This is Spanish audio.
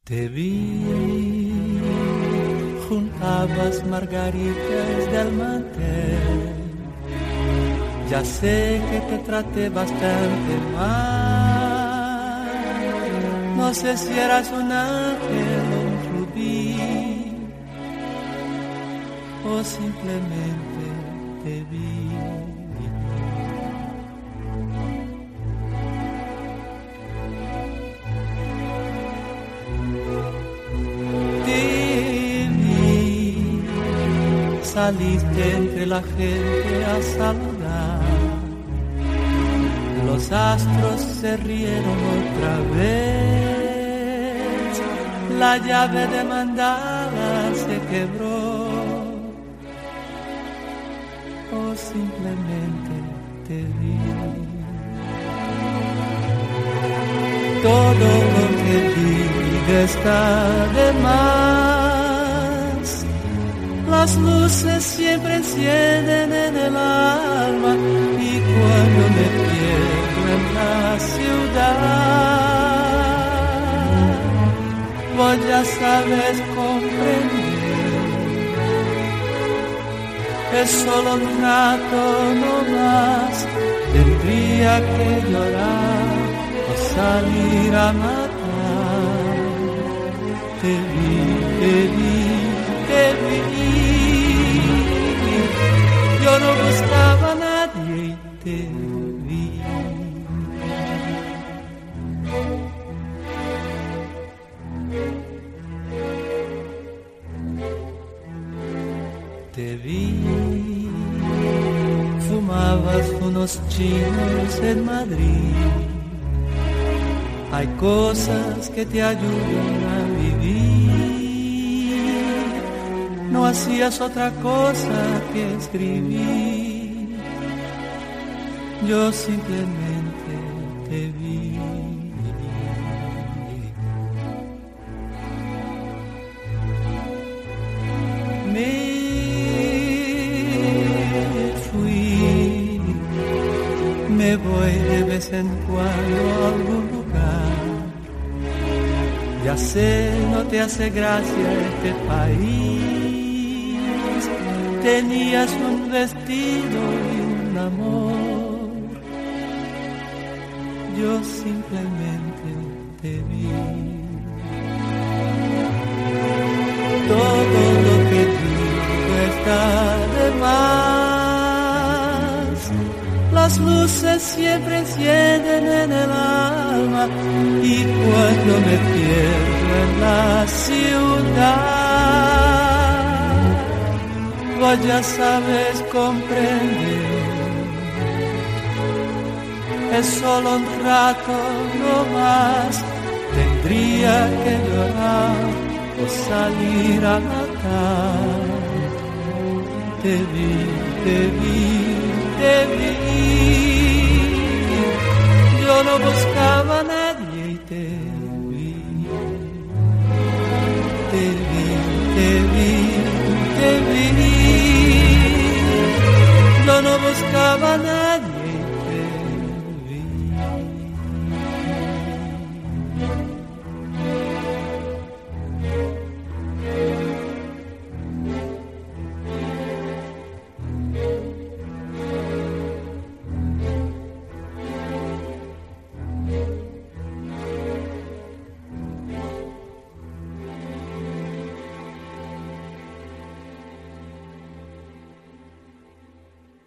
Te vi, juntabas margaritas del mantel. Ya sé que te traté bastante mal. No sé si eras un ángel o un rubí, o simplemente te vi. Saliste entre la gente a saludar. Los astros se rieron otra vez. La llave de mandala se quebró. O simplemente te vi. Todo lo que diga está de más. Las luces siempre encienden en el alma y cuando me pierdo en la ciudad, vos ya sabes comprender. Es solo un rato no más, tendría que llorar o salir a matar. Te vi, te vi. Te vi, yo no buscaba a nadie y te vi. Te vi, fumabas unos chinos en Madrid. Hay cosas que te ayudan a vivir. No hacías otra cosa que escribir. Yo simplemente te vi. Me fui, me voy de vez en cuando a algún lugar. Ya sé, no te hace gracia este país. Tenías un vestido y un amor. Yo simplemente te vi. Todo lo que digo está de más. Las luces siempre encienden en el alma y cuando me pierdo en la ciudad, vos ya sabes comprender. Es solo un rato no más, tendría que llorar o salir a matar. Te vi, te vi, te vi. Yo no buscaba a nadie y te